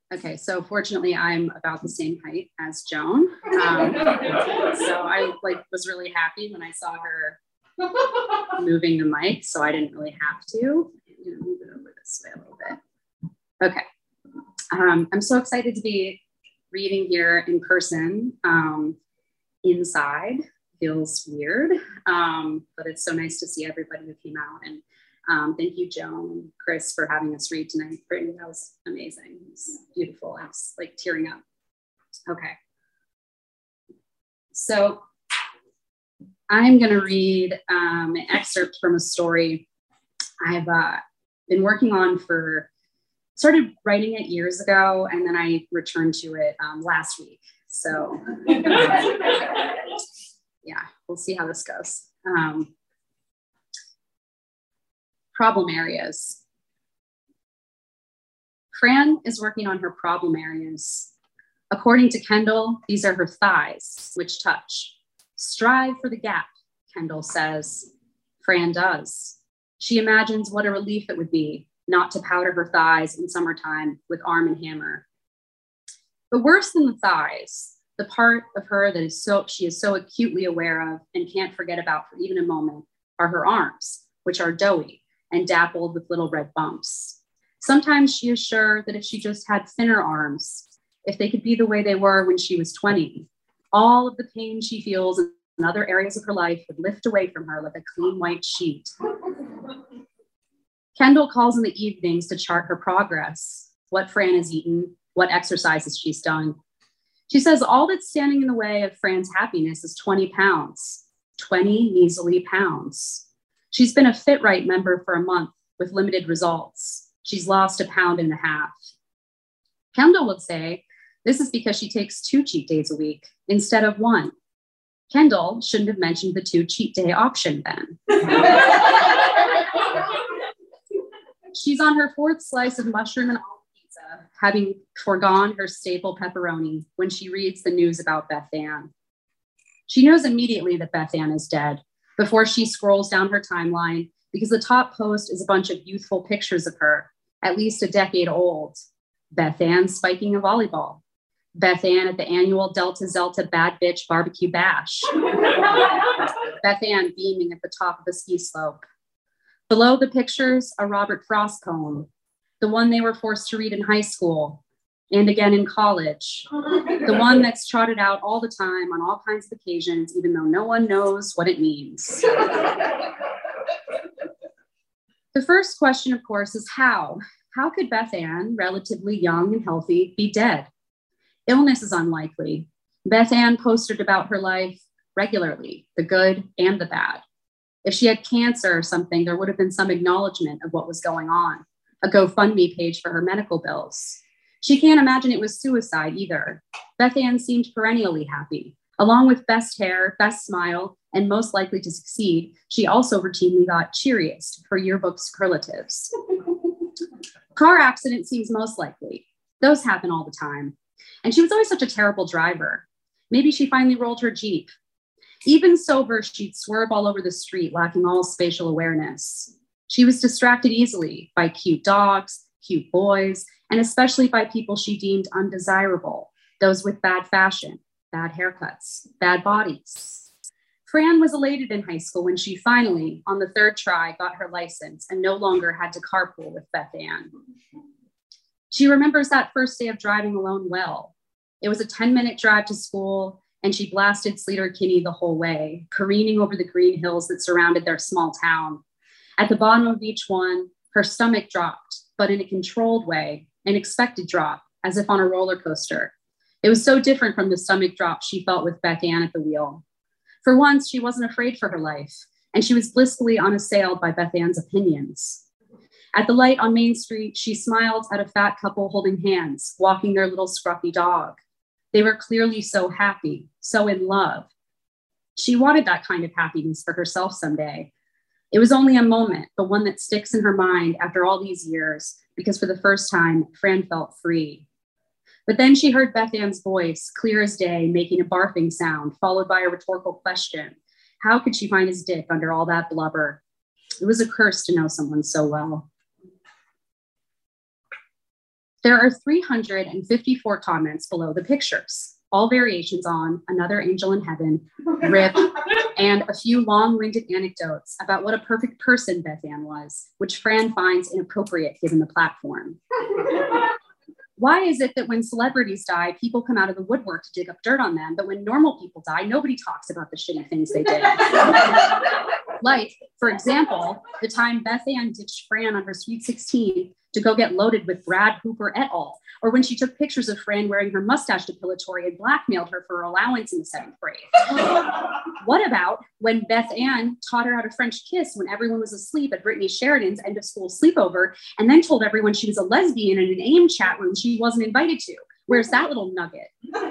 Okay, so fortunately I'm about the same height as Joan. So I was really happy when I saw her moving the mic, so I didn't really have to. I'm gonna move it over this way a little bit. Okay, I'm so excited to be reading here in person. Inside feels weird, but it's so nice to see everybody who came out. And thank you, Joan and Chris, for having us read tonight. Brittany, that was amazing. It was beautiful. I was like tearing up. Okay. So I'm going to read an excerpt from a story I've been working on started writing it years ago, and then I returned to it last week. So yeah, we'll see how this goes. Problem areas. Fran is working on her problem areas. According to Kendall, these are her thighs, which touch. Strive for the gap, Kendall says. Fran does. She imagines what a relief it would be not to powder her thighs in summertime with Arm & Hammer. But worse than the thighs, the part of her that she is so acutely aware of and can't forget about for even a moment, are her arms, which are doughy and dappled with little red bumps. Sometimes she is sure that if she just had thinner arms, if they could be the way they were when she was 20, all of the pain she feels in other areas of her life would lift away from her like a clean white sheet. Kendall calls in the evenings to chart her progress, what Fran has eaten, what exercises she's done. She says all that's standing in the way of Fran's happiness is 20 pounds, 20 measly pounds. She's been a FitRite member for a month with limited results. She's lost 1.5 pounds. Kendall would say this is because she takes 2 cheat days a week instead of 1. Kendall shouldn't have mentioned the 2 cheat day option then. She's on her 4th slice of mushroom and olive pizza, having foregone her staple pepperoni when she reads the news about Beth Ann. She knows immediately that Beth Ann is dead before she scrolls down her timeline because the top post is a bunch of youthful pictures of her, at least a decade old. Beth Ann spiking a volleyball. Beth Ann at the annual Delta Zelta Bad Bitch Barbecue Bash. Beth Ann beaming at the top of a ski slope. Below the pictures, a Robert Frost poem, the one they were forced to read in high school and again in college, the one that's trotted out all the time on all kinds of occasions, even though no one knows what it means. The first question, of course, is how? How could Beth Ann, relatively young and healthy, be dead? Illness is unlikely. Beth Ann posted about her life regularly, the good and the bad. If she had cancer or something, there would have been some acknowledgement of what was going on, a GoFundMe page for her medical bills. She can't imagine it was suicide either. Beth Ann seemed perennially happy. Along with best hair, best smile, and most likely to succeed, she also routinely got cheeriest for yearbook superlatives. Car accident seems most likely. Those happen all the time. And she was always such a terrible driver. Maybe she finally rolled her Jeep. Even sober, she'd swerve all over the street, lacking all spatial awareness. She was distracted easily by cute dogs, cute boys, and especially by people she deemed undesirable, those with bad fashion, bad haircuts, bad bodies. Fran was elated in high school when she finally, on the 3rd try, got her license and no longer had to carpool with Beth Ann. She remembers that first day of driving alone well. It was a 10-minute drive to school, and she blasted Sleater-Kinney the whole way, careening over the green hills that surrounded their small town. At the bottom of each one, her stomach dropped, but in a controlled way, an expected drop, as if on a roller coaster. It was so different from the stomach drop she felt with Beth Ann at the wheel. For once, she wasn't afraid for her life, and she was blissfully unassailed by Beth Ann's opinions. At the light on Main Street, she smiled at a fat couple holding hands, walking their little scruffy dog. They were clearly so happy, so in love. She wanted that kind of happiness for herself someday. It was only a moment, but one that sticks in her mind after all these years, because for the first time, Fran felt free. But then she heard Beth Ann's voice, clear as day, making a barfing sound, followed by a rhetorical question. How could she find his dick under all that blubber? It was a curse to know someone so well. There are 354 comments below the pictures, all variations on Another Angel in Heaven, RIP, and a few long-winded anecdotes about what a perfect person Beth Ann was, which Fran finds inappropriate given the platform. Why is it that when celebrities die, people come out of the woodwork to dig up dirt on them, but when normal people die, nobody talks about the shitty things they did? Like, for example, the time Beth Ann ditched Fran on her Sweet 16 to go get loaded with Brad Hooper et al., or when she took pictures of Fran wearing her mustache depilatory and blackmailed her for her allowance in the 7th grade. What about when Beth Ann taught her how to French kiss when everyone was asleep at Brittany Sheridan's end of school sleepover, and then told everyone she was a lesbian in an AIM chat room she wasn't invited to? Where's that little nugget?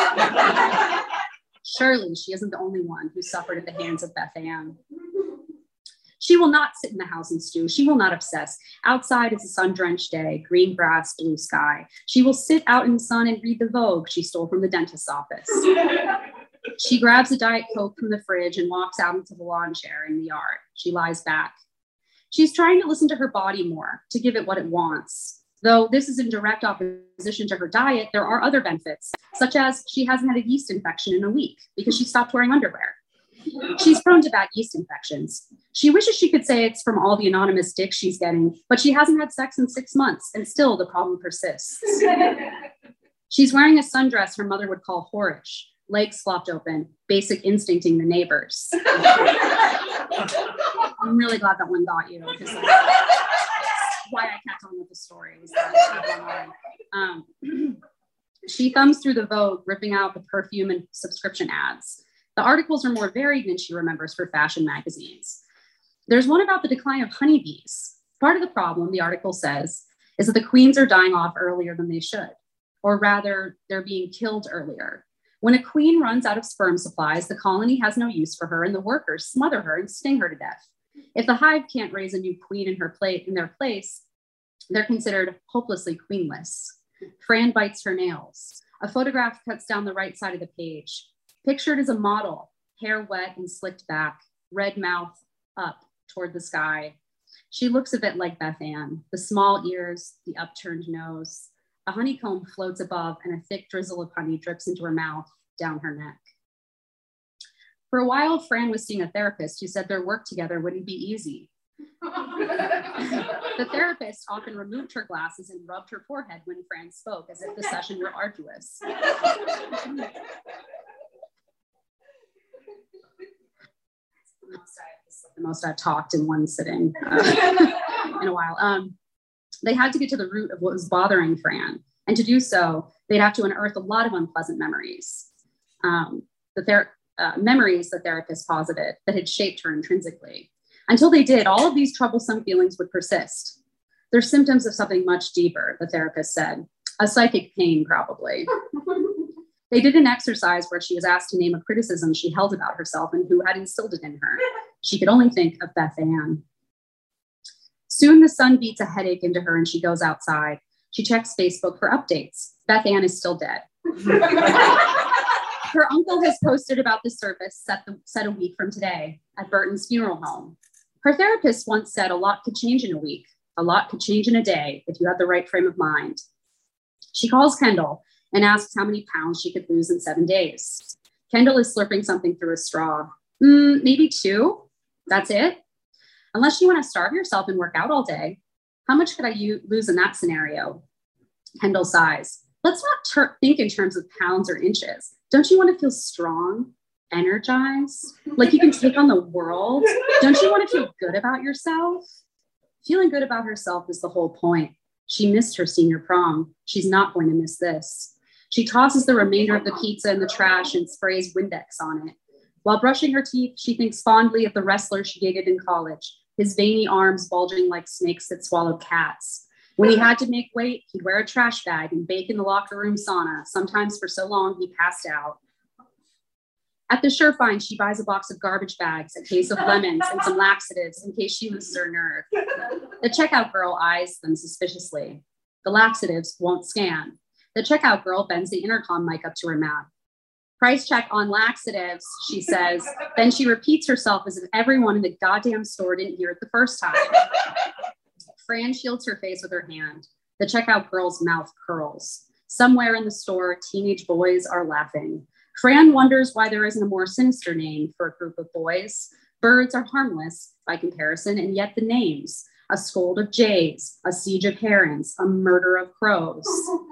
Surely she isn't the only one who suffered at the hands of Beth Ann. She will not sit in the house and stew. She will not obsess. Outside is a sun-drenched day, green grass, blue sky. She will sit out in the sun and read the Vogue she stole from the dentist's office. She grabs a Diet Coke from the fridge and walks out into the lawn chair in the yard. She lies back. She's trying to listen to her body more, to give it what it wants. Though this is in direct opposition to her diet, there are other benefits, such as she hasn't had a yeast infection in a week because she stopped wearing underwear. She's prone to bad yeast infections. She wishes she could say it's from all the anonymous dicks she's getting, but she hasn't had sex in 6 months, and still the problem persists. She's wearing a sundress her mother would call whorish, legs flopped open, basic instincting the neighbors. I'm really glad that one got you, because that's why I kept on with the stories. She thumbs through the Vogue, ripping out the perfume and subscription ads. The articles are more varied than she remembers for fashion magazines. There's one about the decline of honeybees. Part of the problem, the article says, is that the queens are dying off earlier than they should, or rather, they're being killed earlier. When a queen runs out of sperm supplies, the colony has no use for her, and the workers smother her and sting her to death. If the hive can't raise a new queen in their place, they're considered hopelessly queenless. Fran bites her nails. A photograph cuts down the right side of the page. Pictured as a model, hair wet and slicked back, red mouth up toward the sky. She looks a bit like Beth Ann, the small ears, the upturned nose. A honeycomb floats above and a thick drizzle of honey drips into her mouth, down her neck. For a while, Fran was seeing a therapist who said their work together wouldn't be easy. The therapist often removed her glasses and rubbed her forehead when Fran spoke, as if the session were arduous. The most I've talked in one sitting in a while. They had to get to the root of what was bothering Fran. And to do so, they'd have to unearth a lot of unpleasant memories. Memories the therapist posited that had shaped her intrinsically. Until they did, all of these troublesome feelings would persist. They're symptoms of something much deeper, the therapist said. A psychic pain, probably. They did an exercise where she was asked to name a criticism she held about herself and who had instilled it in her. She could only think of Beth Ann. Soon the sun beats a headache into her and she goes outside. She checks Facebook for updates. Beth Ann is still dead. Her uncle has posted about the service set a week from today at Burton's funeral home. Her therapist once said a lot could change in a week. A lot could change in a day if you had the right frame of mind. She calls Kendall and asks how many pounds she could lose in 7 days. Kendall is slurping something through a straw. Maybe 2. That's it. Unless you want to starve yourself and work out all day. How much could I lose in that scenario? Kendall sighs. Let's not think in terms of pounds or inches. Don't you want to feel strong, energized, like you can take on the world? Don't you want to feel good about yourself? Feeling good about herself is the whole point. She missed her senior prom. She's not going to miss this. She tosses the remainder of the pizza in the trash and sprays Windex on it. While brushing her teeth, she thinks fondly of the wrestler she dated in college, his veiny arms bulging like snakes that swallowed cats. When he had to make weight, he'd wear a trash bag and bake in the locker room sauna, sometimes for so long he passed out. At the Surefine, she buys a box of garbage bags, a case of lemons, and some laxatives in case she loses her nerve. The checkout girl eyes them suspiciously. The laxatives won't scan. The checkout girl bends the intercom mic up to her mouth. Price check on laxatives, she says. Then she repeats herself as if everyone in the goddamn store didn't hear it the first time. Fran shields her face with her hand. The checkout girl's mouth curls. Somewhere in the store, teenage boys are laughing. Fran wonders why there isn't a more sinister name for a group of boys. Birds are harmless by comparison, and yet the names: a scold of jays, a siege of herons, a murder of crows.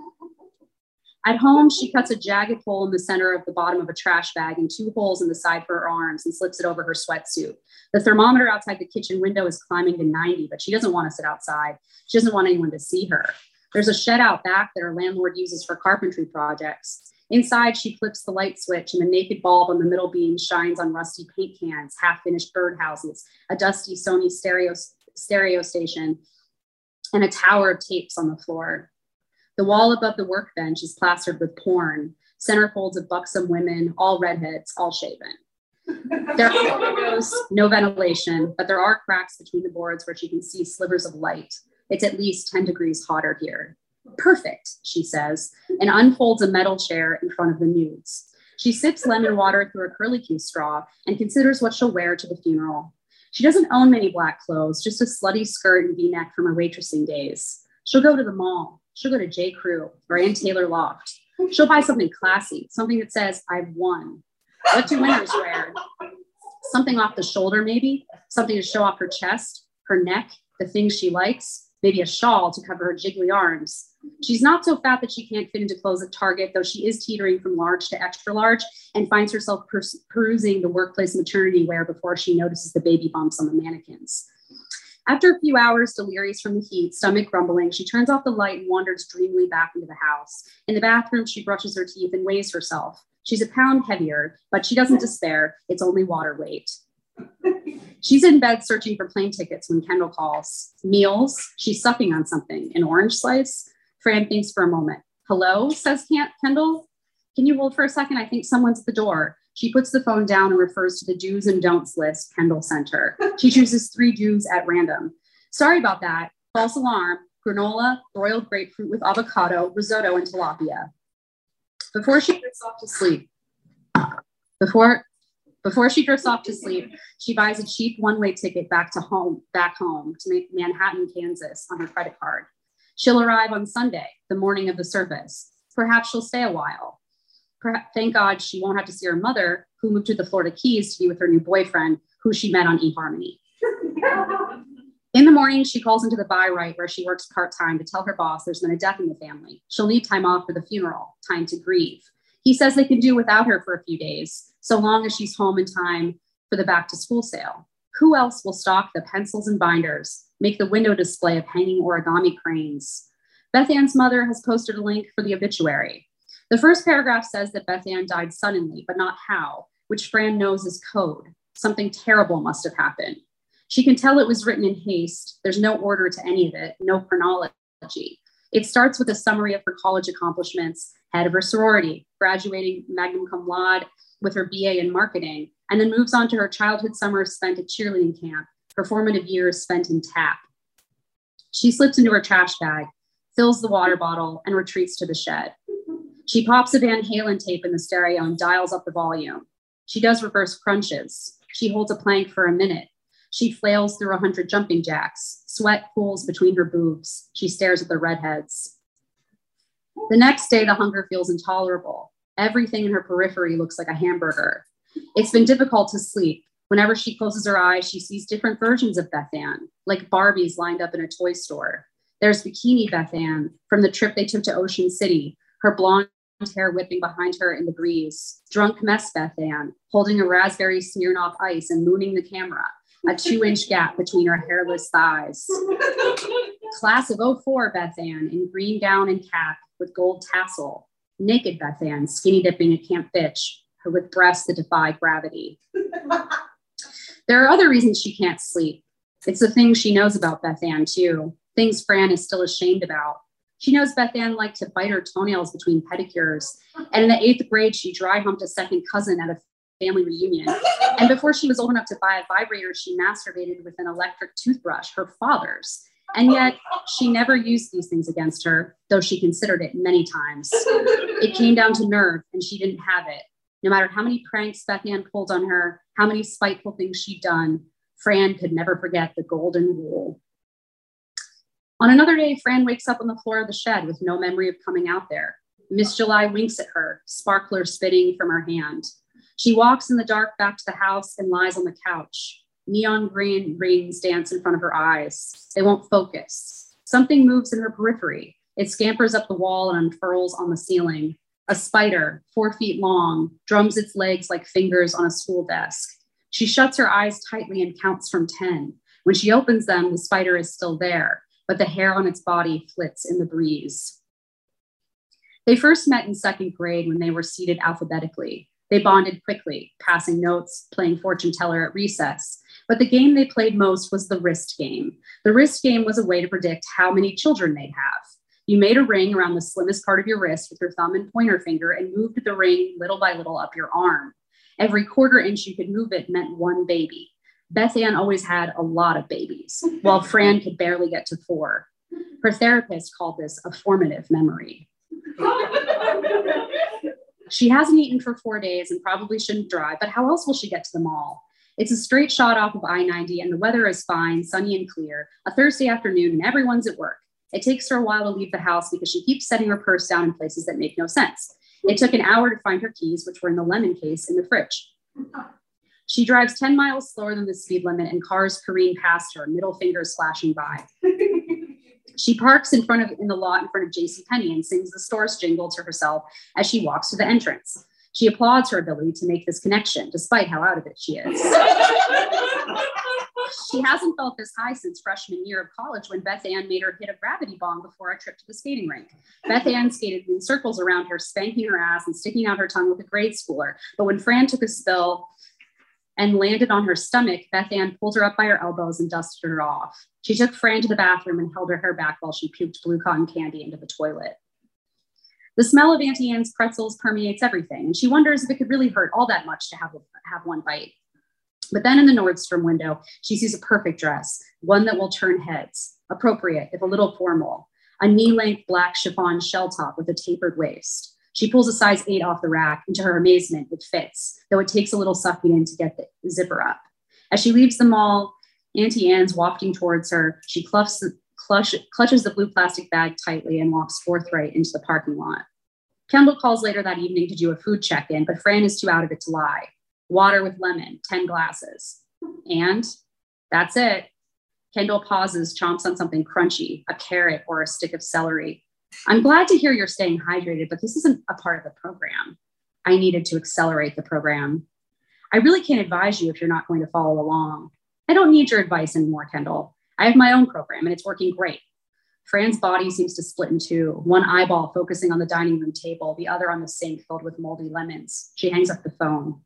At home, she cuts a jagged hole in the center of the bottom of a trash bag and 2 holes in the side for her arms and slips it over her sweatsuit. The thermometer outside the kitchen window is climbing to 90, but she doesn't want to sit outside. She doesn't want anyone to see her. There's a shed out back that her landlord uses for carpentry projects. Inside, she flips the light switch and the naked bulb on the middle beam shines on rusty paint cans, half-finished birdhouses, a dusty Sony stereo station, and a tower of tapes on the floor. The wall above the workbench is plastered with porn, centerfolds of buxom women, all redheads, all shaven. There are no windows, no ventilation, but there are cracks between the boards where she can see slivers of light. It's at least 10 degrees hotter here. Perfect, she says, and unfolds a metal chair in front of the nudes. She sips lemon water through a curlicue straw and considers what she'll wear to the funeral. She doesn't own many black clothes, just a slutty skirt and v-neck from her waitressing days. She'll go to the mall. She'll go to J. Crew or Ann Taylor Loft. She'll buy something classy, something that says, I've won. What do winners wear? Something off the shoulder, maybe. Something to show off her chest, her neck, the things she likes. Maybe a shawl to cover her jiggly arms. She's not so fat that she can't fit into clothes at Target, though she is teetering from large to extra large and finds herself perusing the workplace maternity wear before she notices the baby bumps on the mannequins. After a few hours, delirious from the heat, stomach grumbling, she turns off the light and wanders dreamily back into the house. In the bathroom, she brushes her teeth and weighs herself. She's a pound heavier, but she doesn't despair. It's only water weight. She's in bed searching for plane tickets when Kendall calls. Meals, she's sucking on something, an orange slice. Fran thinks for a moment. Hello, says Kendall. Can you hold for a second? I think someone's at the door. She puts the phone down and refers to the do's and don'ts list Kendall sent her. She chooses 3 do's at random. Sorry about that. False alarm, granola, broiled grapefruit with avocado, risotto, and tilapia. Before she drifts off to sleep, she buys a cheap one-way ticket back home to Manhattan, Kansas on her credit card. She'll arrive on Sunday, the morning of the service. Perhaps she'll stay a while. Thank God she won't have to see her mother, who moved to the Florida Keys to be with her new boyfriend, who she met on eHarmony. In the morning, she calls into the By-Rite where she works part-time to tell her boss there's been a death in the family. She'll need time off for the funeral, time to grieve. He says they can do without her for a few days, so long as she's home in time for the back-to-school sale. Who else will stock the pencils and binders, make the window display of hanging origami cranes? Beth Ann's mother has posted a link for the obituary. The first paragraph says that Beth Ann died suddenly, but not how, which Fran knows is code. Something terrible must have happened. She can tell it was written in haste. There's no order to any of it, no chronology. It starts with a summary of her college accomplishments, head of her sorority, graduating magna cum laude with her BA in marketing, and then moves on to her childhood summers spent at cheerleading camp, her formative years spent in TAP. She slips into her trash bag, fills the water bottle, and retreats to the shed. She pops a Van Halen tape in the stereo and dials up the volume. She does reverse crunches. She holds a plank for a minute. She flails through 100 jumping jacks. Sweat pools between her boobs. She stares at the redheads. The next day, the hunger feels intolerable. Everything in her periphery looks like a hamburger. It's been difficult to sleep. Whenever she closes her eyes, she sees different versions of Beth Ann, like Barbies lined up in a toy store. There's Bikini Beth Ann from the trip they took to Ocean City, her blonde hair whipping behind her in the breeze. Drunk mess Beth Ann, holding a raspberry Smirnoff Ice and mooning the camera, a 2-inch gap between her hairless thighs. Class of '04 Beth Ann in green gown and cap with gold tassel. Naked Beth Ann skinny dipping at Camp Bitch, her with breasts that defy gravity. There are other reasons she can't sleep. It's the things she knows about Beth Ann too, things Fran is still ashamed about. She knows Beth Ann liked to bite her toenails between pedicures. And in the 8th grade, she dry humped a second cousin at a family reunion. And before she was old enough to buy a vibrator, she masturbated with an electric toothbrush, her father's. And yet she never used these things against her, though she considered it many times. It came down to nerve and she didn't have it. No matter how many pranks Beth Ann pulled on her, how many spiteful things she'd done, Fran could never forget the golden rule. On another day, Fran wakes up on the floor of the shed with no memory of coming out there. Miss July winks at her, sparkler spitting from her hand. She walks in the dark back to the house and lies on the couch. Neon green rings dance in front of her eyes. They won't focus. Something moves in her periphery. It scampers up the wall and unfurls on the ceiling. A spider, 4 feet long, drums its legs like fingers on a school desk. She shuts her eyes tightly and counts from 10. When she opens them, the spider is still there, but the hair on its body flits in the breeze. They first met in 2nd grade when they were seated alphabetically. They bonded quickly, passing notes, playing fortune teller at recess. But the game they played most was the wrist game. The wrist game was a way to predict how many children they'd have. You made a ring around the slimmest part of your wrist with your thumb and pointer finger and moved the ring little by little up your arm. Every 1/4 inch you could move it meant 1 baby. Beth Ann always had a lot of babies, while Fran could barely get to 4. Her therapist called this a formative memory. She hasn't eaten for 4 days and probably shouldn't drive, but how else will she get to the mall? It's a straight shot off of I-90 and the weather is fine, sunny and clear, a Thursday afternoon and everyone's at work. It takes her a while to leave the house because she keeps setting her purse down in places that make no sense. It took an hour to find her keys, which were in the lemon case in the fridge. She drives 10 miles slower than the speed limit and cars careen past her, middle fingers flashing by. She parks in the lot in front of JCPenney and sings the store's jingle to herself as she walks to the entrance. She applauds her ability to make this connection, despite how out of it she is. She hasn't felt this high since freshman year of college when Beth Ann made her hit a gravity bomb before a trip to the skating rink. Beth Ann skated in circles around her, spanking her ass and sticking out her tongue with a grade schooler. But when Fran took a spill and landed on her stomach, Beth Ann pulled her up by her elbows and dusted her off. She took Fran to the bathroom and held her hair back while she puked blue cotton candy into the toilet. The smell of Auntie Anne's pretzels permeates everything, and she wonders if it could really hurt all that much to have one bite. But then in the Nordstrom window, she sees a perfect dress, one that will turn heads, appropriate, if a little formal, a knee-length black chiffon shell top with a tapered waist. She pulls a size 8 off the rack, and to her amazement, it fits, though it takes a little sucking in to get the zipper up. As she leaves the mall, Auntie Anne's wafting towards her. She clutches the blue plastic bag tightly and walks forthright into the parking lot. Kendall calls later that evening to do a food check-in, but Fran is too out of it to lie. Water with lemon, 10 glasses. And that's it. Kendall pauses, chomps on something crunchy, a carrot or a stick of celery. I'm glad to hear you're staying hydrated, but this isn't a part of the program. I needed to accelerate the program. I really can't advise you if you're not going to follow along. I don't need your advice anymore, Kendall. I have my own program and it's working great. Fran's body seems to split in two, one eyeball focusing on the dining room table, the other on the sink filled with moldy lemons. She hangs up the phone.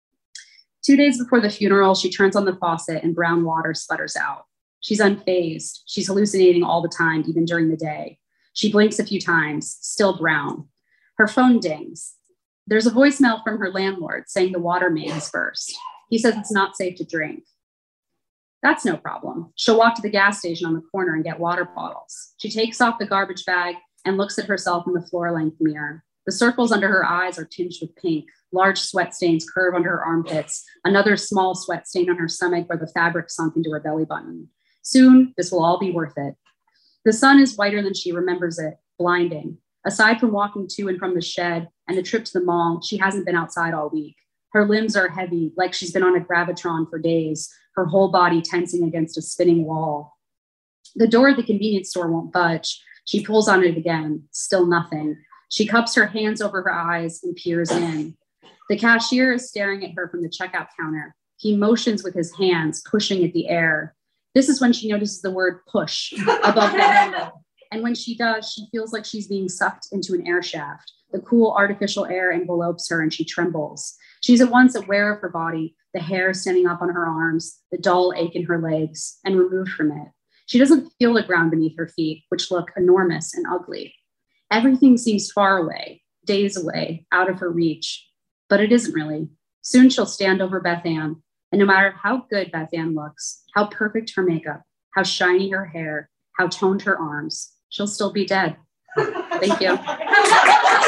2 days before the funeral, she turns on the faucet and brown water sputters out. She's unfazed. She's hallucinating all the time, even during the day. She blinks a few times, still brown. Her phone dings. There's a voicemail from her landlord saying the water main has burst. He says it's not safe to drink. That's no problem. She'll walk to the gas station on the corner and get water bottles. She takes off the garbage bag and looks at herself in the floor-length mirror. The circles under her eyes are tinged with pink. Large sweat stains curve under her armpits. Another small sweat stain on her stomach where the fabric sunk into her belly button. Soon, this will all be worth it. The sun is whiter than she remembers it, blinding. Aside from walking to and from the shed and the trip to the mall, she hasn't been outside all week. Her limbs are heavy, like she's been on a gravitron for days, her whole body tensing against a spinning wall. The door at the convenience store won't budge. She pulls on it again, still nothing. She cups her hands over her eyes and peers in. The cashier is staring at her from the checkout counter. He motions with his hands, pushing at the air. This is when she notices the word push above the handle. And when she does, she feels like she's being sucked into an air shaft. The cool artificial air envelopes her and she trembles. She's at once aware of her body, the hair standing up on her arms, the dull ache in her legs, and removed from it. She doesn't feel the ground beneath her feet, which look enormous and ugly. Everything seems far away, days away, out of her reach. But it isn't really. Soon she'll stand over Beth Ann, and no matter how good Beth Ann looks, how perfect her makeup, how shiny her hair, how toned her arms, she'll still be dead. Thank you.